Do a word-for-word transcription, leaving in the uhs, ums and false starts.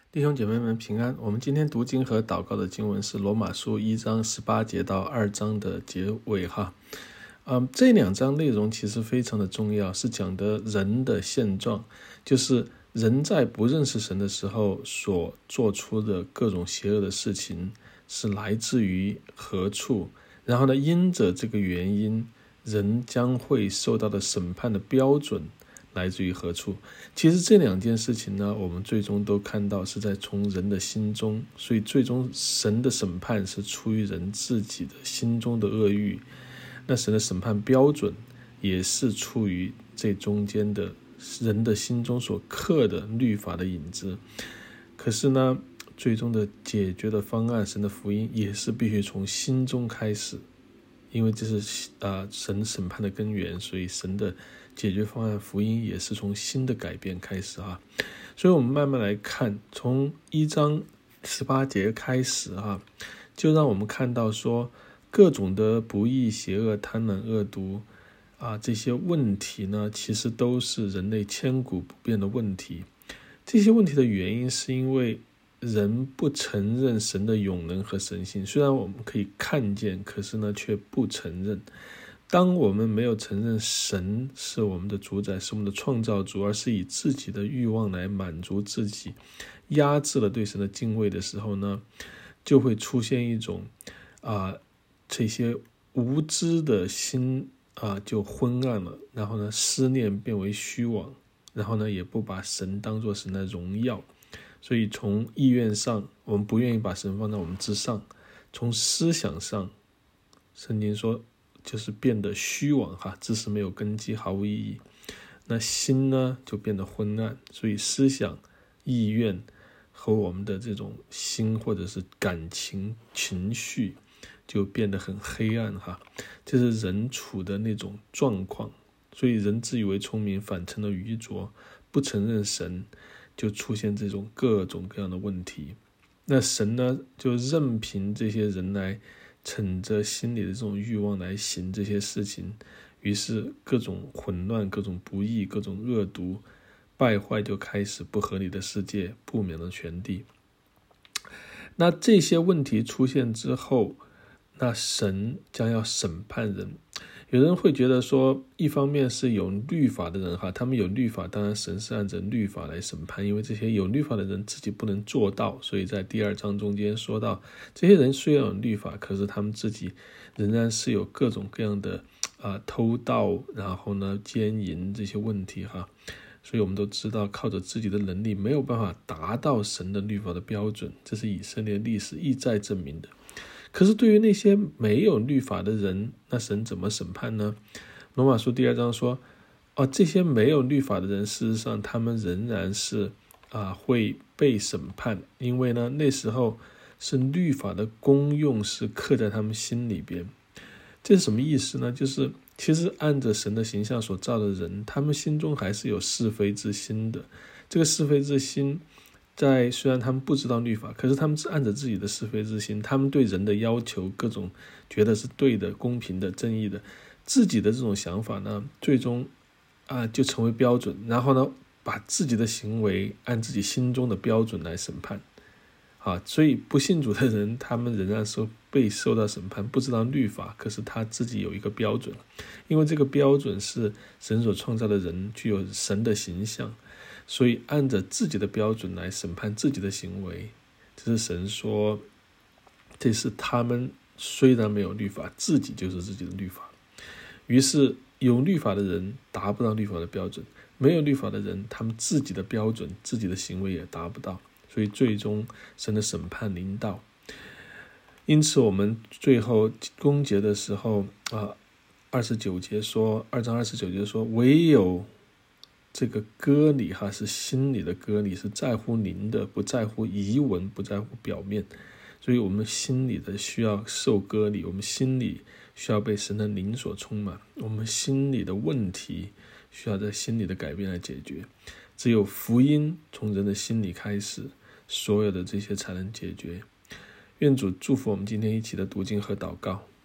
弟兄姐妹们平安。我们今天读经和祷告的经文是罗马书一章十八节到二章的结尾哈。嗯，这两章内容其实非常的重要，是讲的人的现状，就是人在不认识神的时候所做出的各种邪恶的事情是来自于何处，然后呢，因着这个原因，人将会受到的审判的标准来自于何处。其实这两件事情呢，我们最终都看到是在从人的心中，所以最终神的审判是出于人自己的心中的恶欲，那神的审判标准也是出于这中间的人的心中所刻的律法的影子。可是呢，最终的解决的方案，神的福音也是必须从心中开始，因为这是、呃、神审判的根源，所以神的解决方案福音也是从新的改变开始啊。所以我们慢慢来看，从一章十八节开始啊，就让我们看到说各种的不义、邪恶、贪婪、恶毒啊，这些问题呢，其实都是人类千古不变的问题。这些问题的原因是因为人不承认神的永能和神性，虽然我们可以看见，可是呢却不承认。当我们没有承认神是我们的主宰，是我们的创造主，而是以自己的欲望来满足自己，压制了对神的敬畏的时候呢，就会出现一种啊、呃，这些无知的心啊、呃、就昏暗了，然后呢思念变为虚妄，然后呢也不把神当作神的荣耀。所以从意愿上，我们不愿意把神放在我们之上；从思想上，圣经说就是变得虚妄哈，知识没有根基，毫无意义。那心呢就变得昏暗，所以思想、意愿和我们的这种心或者是感情、情绪就变得很黑暗哈。这是人处的那种状况。所以人自以为聪明，反成了愚拙，不承认神，就出现这种各种各样的问题。那神呢，就任凭这些人来趁着心里的这种欲望来行这些事情，于是各种混乱、各种不义、各种恶毒败坏就开始，不合理的世界布满了全地。那这些问题出现之后，那神将要审判人。有人会觉得说，一方面是有律法的人哈，他们有律法，当然神是按着律法来审判，因为这些有律法的人自己不能做到，所以在第二章中间说到，这些人虽然有律法，可是他们自己仍然是有各种各样的啊、呃、偷盗，然后呢奸淫这些问题哈。所以我们都知道，靠着自己的能力没有办法达到神的律法的标准，这是以色列历史一再证明的。可是对于那些没有律法的人，那神怎么审判呢？罗马书第二章说，哦，这些没有律法的人，事实上他们仍然是啊会被审判，因为呢那时候是律法的功用是刻在他们心里边。这是什么意思呢？就是其实按着神的形象所造的人，他们心中还是有是非之心的。这个是非之心在虽然他们不知道律法，可是他们是按着自己的是非之心，他们对人的要求各种觉得是对的、公平的、正义的，自己的这种想法呢，最终啊就成为标准，然后呢把自己的行为按自己心中的标准来审判啊。所以不信主的人，他们仍然是被受到审判，不知道律法，可是他自己有一个标准，因为这个标准是神所创造的人具有神的形象，所以按着自己的标准来审判自己的行为。这是神说，这是他们虽然没有律法，自己就是自己的律法。于是有律法的人达不到律法的标准，没有律法的人，他们自己的标准、自己的行为也达不到，所以最终神的审判临到。因此我们最后攻结的时候啊，二十九节说，二章二十九节说，唯有这个割礼哈，是心里的割礼，是在乎灵的，不在乎仪文，不在乎表面。所以我们心里的需要受割礼，我们心里需要被神的灵所充满，我们心里的问题需要在心里的改变来解决。只有福音从人的心里开始，所有的这些才能解决。愿主祝福我们今天一起的读经和祷告。